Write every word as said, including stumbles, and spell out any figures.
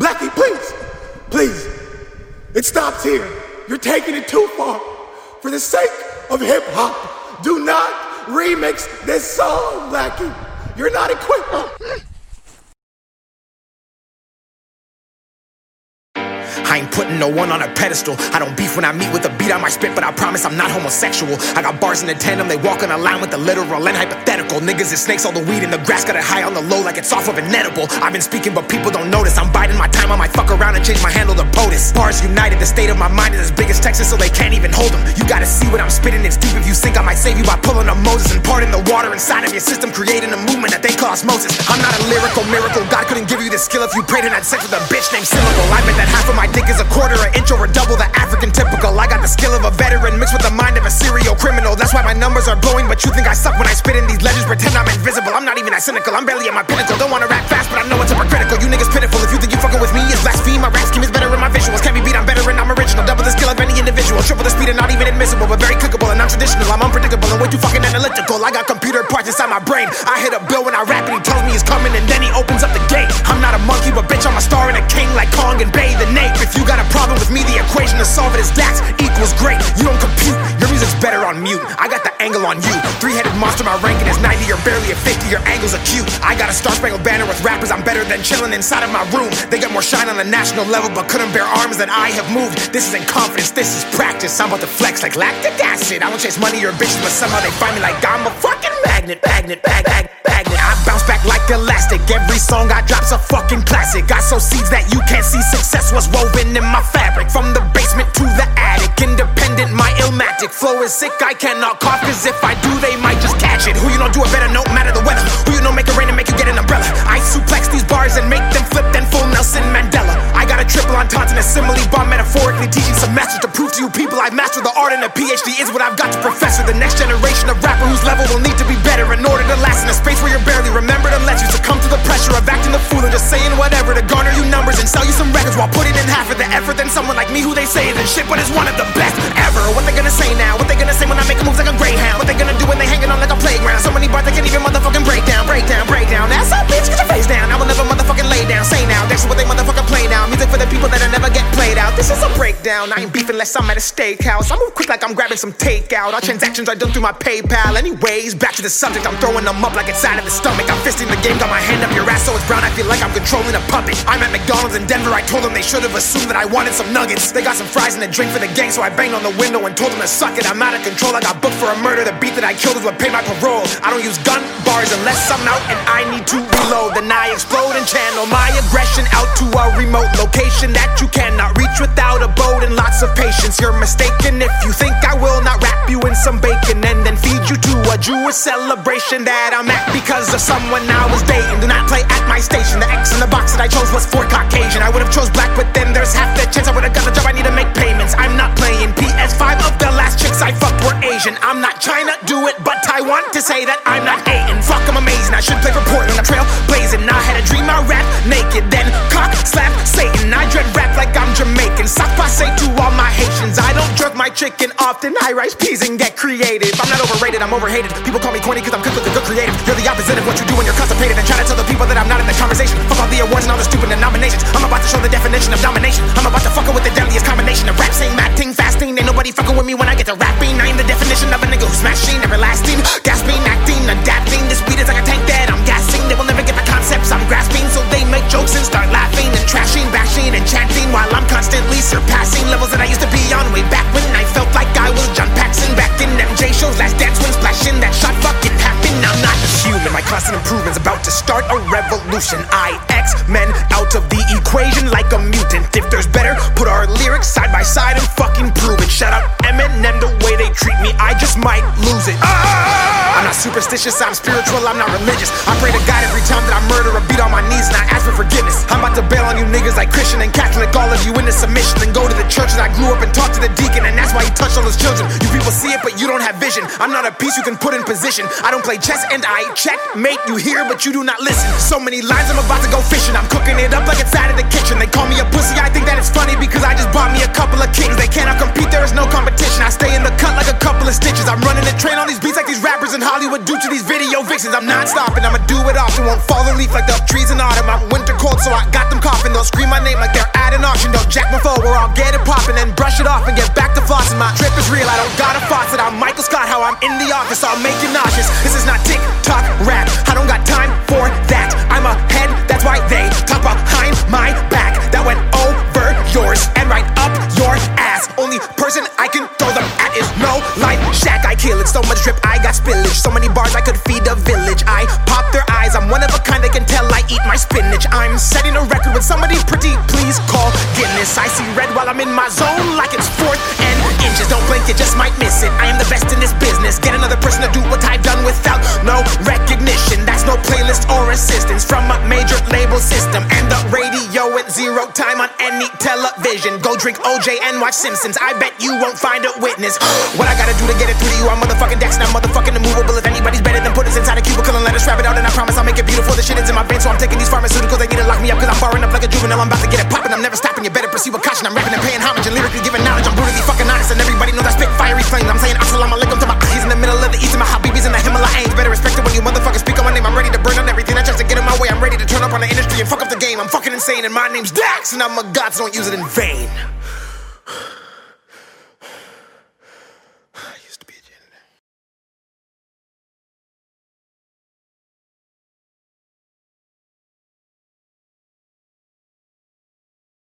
Blackie, please, please. It stops here. You're taking it too far. For the sake of hip hop, do not remix this song, Blackie. You're not equipped. I ain't putting no one on a pedestal. I don't beef when I meet with a beat on my spit, but I promise I'm not homosexual. I got bars in the tandem, they walk on a line with the literal and hypothetical. Niggas is snakes, all the weed in the grass, got it high on the low like it's off of an edible. I've been speaking, but people don't notice. I'm biding my time, I might fuck around and change my handle to POTUS. Bars united, the state of my mind is as big as Texas, so they can't even hold them. You gotta see what I'm spitting, it's deep. If you sink, I might save you by pulling a Moses and parting the water inside of your system, creating a movement that they call osmosis. I'm not a lyrical miracle, God couldn't give you this skill if you prayed and had sex with a bitch named Syllable. I bet that half of my dick is a quarter, an inch, or a double the African typical. I got the skill of a veteran mixed with the mind of a serial criminal. That's why my numbers are blowing, but you think I suck when I spit in these legends. Pretend I'm invisible, I'm not even that cynical. I'm barely at my pinnacle, don't wanna rap fast, but I know it's hypocritical. You niggas pitiful, if you think you fucking with me, it's blaspheme. My rap scheme is better in my visuals. Can't be beat, I'm better and I'm original. Double the skill of any individual, triple the speed and not even admissible, but very cookable and non-traditional. I'm unpredictable and way too fucking analytical. I got computer parts inside my brain. I hit a bill when I rap and he tells me he's coming, and then he opens up the gate. I'm not a monkey, but bitch, I'm a star and a king like Kong and Bay the Nape. If you got a problem with me, the equation to solve it is dax equals great. You don't compute, your music's better on mute. I got the angle on you. Three-headed monster, my ranking is ninety, you're barely at fifty, your angle's acute. I got a star-spangled banner with rappers, I'm better than chilling inside of my room. They got more shine on the national level, but couldn't bear arms that I have moved. This isn't confidence, this is practice. I'm about to flex like lactic acid. I don't chase money or bitches, but somehow they find me like I'm a fucking magnet, magnet, mag, mag, magnet. I bounce back like elastic. Every song I drop's a fucking classic. I sow seeds that you can't see. Success was woven in my fabric. From the basement to the attic, independent, my illmatic flow is sick. I cannot cough, cause if I do, they might just catch it. Who you know do it better, no matter the weather. Who you know make it rain and make you get an umbrella. I suplex these bars and make them flip, then full Nelson Mandela. I got a triple entendre and a simile bomb, metaphorically teaching semesters to prove to you people I've mastered the art, and a P H D is what I've got to professor. The next generation of rapper whose level will need to be better in order to last in a space where you're barely remembered, unless you succumb to the pressure of acting the fool and just saying whatever to garner you numbers and sell you some records while putting in half of the effort than someone like me who they say isn't shit but is one of the best ever. What they gonna say now? What they gonna say when I make moves like a greyhound? What they gonna do when they hanging on like a playground? So many bars they can't even motherfucking break down, break down, break down. That's all, bitch, get your face down. I will never motherfucking lay down. Say now, this is what they motherfucking play now. Music for the people that'll never get played out. This is a breakdown. I ain't beefing unless I'm at a steakhouse. I move quick like I'm grabbing some takeout. All transactions are done through my PayPal. Anyways, back to the subject. I'm throwing them up like it's out of the stomach. I'm fisting the game, got my hand up your ass so it's brown. I feel like I'm controlling a puppet. I'm at McDonald's in Denver. I told them they should have assumed that I wanted some nuggets. They got some fries and a drink for the gang, so I banged on the window and told them to suck it. I'm out of control. I got booked for a murder. The beat that I killed is what paid my parole. I don't use gun bars unless I'm out and I need to reload. Then I explode and channel my aggression out to a remote location that you cannot reach without a boat and lots of patience. You're mistaken if you think I will not wrap you in some bacon and then feed you to a Jewish celebration that I'm at because of someone I was dating. Do not play at my station. The X in the box that I chose was for Caucasian. I would have chose black, but then there's half the chance I would have got the job. I need to make payments. I'm not playing P S five of the last chicks I fucked were Asian. I'm not trying to do it, but I want to say that I'm not hating. Fuck, I'm amazing. I should play for Portland. I'm trail blazing. I had a dream I rap naked, then cock slap Satan. I dread rap like I'm Jamaican. Sock passe to all my Haitians. I don't jerk my chicken often. I rice peas and get creative. I'm not overrated, I'm overhated. People call me corny cause I'm cooked with a good creative. You're the opposite of what you do when you're constipated and try to tell the people that I'm not in the conversation. Fuck all the awards and all the stupid nominations. I'm about to show the definition of domination. I'm about to fuck with the deadliest combination of rap, sing, acting, fasting. Ain't nobody fucking with me when I get to rapping. I am the definition of a nigga who's smashing, everlasting, gasping, acting, adapting. This beat is like a tank that I'm gassing. They will never get the concepts I'm grasping, so they make jokes and start laughing and trashing, bashing and chanting while I'm constantly surpassing levels that I used to be on way back when I felt like I was John Paxson back in M J shows. Last dance when splashing that shot fucking happened. I'm not human. My constant improvement's about to start a revolution. I X-Men out of the equation like a mutant. If there's better, put our lyrics side by side and fucking prove it. Shout out Eminem, the way they treat me, I just might lose it. Ah! I'm not superstitious, I'm spiritual, I'm not religious. I pray to God every time that I murder or beat on my knees and I ask for forgiveness. I'm about to bail on you niggas like Christian and Catholic, all of you into submission. Then go to the church that I grew up and talk to the deacon, and that's why he touched all his children. You people see it, but you don't have vision. I'm not a piece you can put in position. I don't play chess and I checkmate. You hear, but you do not listen. So many lines, I'm about to go fishing. I'm cooking it up like it's out of the kitchen. They call me a pussy, I think that it's funny because I just bought me a couple of kings. They cannot compete, there is no competition. I stay in the cut like a couple of stitches. I'm running the train on these beats like these rappers. rappers in Hollywood due to these video vixens. I'm not stopping, I'ma do it often. Won't fall a leaf like the trees in autumn. I'm winter cold, so I got them coughing. They'll scream my name like they're at an auction. They'll jack my phone where I'll get it poppin', then brush it off and get back to flossing. My trip is real, I don't got a faucet. I'm Michael Scott, how I'm in the office, I'll make you nauseous. This is not TikTok rap, I don't got time for that. I'm ahead, that's why they talk behind my back. That went over yours and right up your ass. Only person I can throw them at is no life shack. I kill it, so much drip, I got spillage. So many bars I could feed a village. I pop their eyes, I'm one of a kind, they can tell I eat my spinach. I'm setting a record with somebody pretty, please call Guinness. I see red while I'm in my zone like it's fourth and inches. Don't blink, you just might miss it. I am the best in this business. Get another person to do what I've done without no recognition. That's no playlist or assistance from a major label system. And the radio at zero time on any television. Go drink O J and watch Simpsons, I bet you won't find a witness. What I gotta do to get it through to you, I'm motherfucking Dex and I'm motherfucking immovable. If anybody's better than put us inside a cubicle and let us wrap it out, and I promise I'll make it beautiful. The shit is in my veins, so I'm taking these pharmaceuticals. They need to lock me up cause I'm barring up like a juvenile. I'm about to get it poppin', I'm never stopping. You better proceed with caution. I'm rapping and paying homage and lyrically giving knowledge. I'm brutally fucking honest and everybody knows I spit fiery flames. I'm saying assalamu alaikum to my ahis in the middle of the east and my habibis in the Himalayas. Better respect it when you motherfuckers speak on my name. I'm ready to burn on everything that tries to get in my way. I'm ready to turn up on the industry and fuck up the game. I'm fucking insane and my name's Dax and I'm a god, so don't use it in vain.